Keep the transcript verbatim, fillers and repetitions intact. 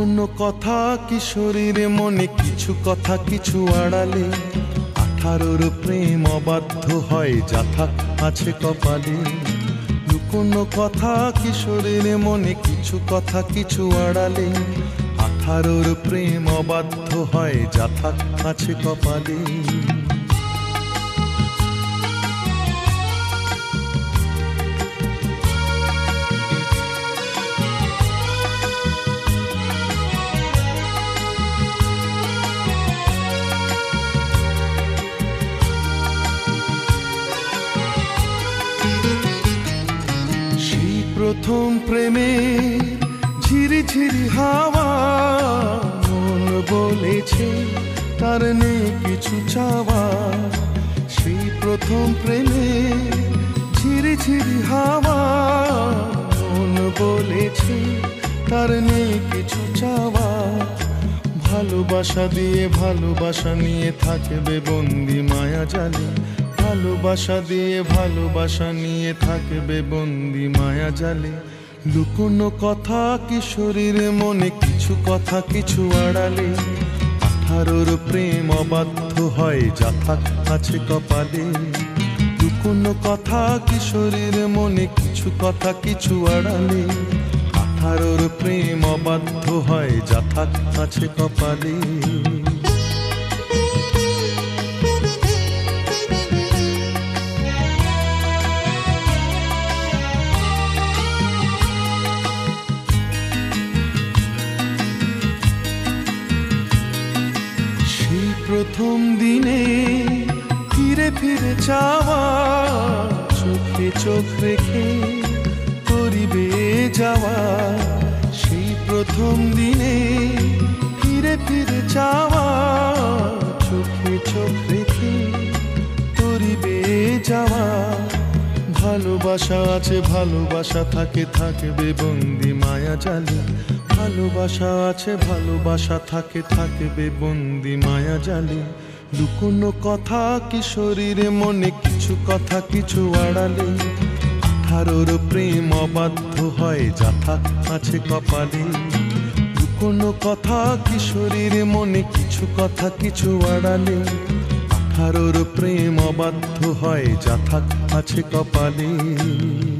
লুকোনো কথা কিশোরীর মনে, কিছু কথা কিছু আড়ালে। আঠারোর প্রেম অবাধ্য হয়, যথা আছে কপালে। লুকোনো কথা কিশোরীর মনে, কিছু কথা কিছু আড়ালে। আঠারোর প্রেম অবাধ্য হয়, যথা আছে কপালে। প্রথম প্রেমে ঝিরি ঝিরি হাওয়া, মন বলেছে তার নেই কিছু চাওয়া। সেই প্রথম প্রেমে ঝিরি ঝিরি হাওয়া, মন বলেছে তার নেই কিছু চাওয়া। ভালোবাসা দিয়ে ভালোবাসা নিয়ে থাকবে বন্দি মায়া জালে। ভালোবাসা দিয়ে ভালোবাসা নিয়ে থাকবে বন্দি মায়া জালে। লুকোনো কথা কিশোরীর মনে, কিছু কথা কিছু আড়ালে। আঠারোর প্রেম অবাধ্য হয়, যথা আছে কপালে। লুকোনো কথা কিশোরীর মনে, কিছু কথা কিছু আড়ালে। আঠারোর প্রেম অবাধ্য হয়, যথা আছে কপালে। প্রথম দিনে ফিরে ফিরে চাওয়া, চোখে চোখ রেখে করিবে যাওয়া। সেই প্রথম দিনে ফিরে ফিরে চাওয়া, চোখে চোখ রেখে করিবে যাওয়া। ভালোবাসা আছে ভালোবাসা থাকে থাকবে বন্দি মায়া জালে। ভালোবাসা আছে ভালোবাসা থাকে থাকবে বন্দি মায়া জালে। লুকোনো কথা কিশোরীর মনে, কিছু কথা কিছু আড়ালে। আঠারোর প্রেম অবাধ্য হয়, যথা আছে কপালে। লুকোনো কথা কিশোরীর মনে, কিছু কথা কিছু আড়ালে। আঠারোর প্রেম অবাধ্য হয়, যথা আছে কপালে।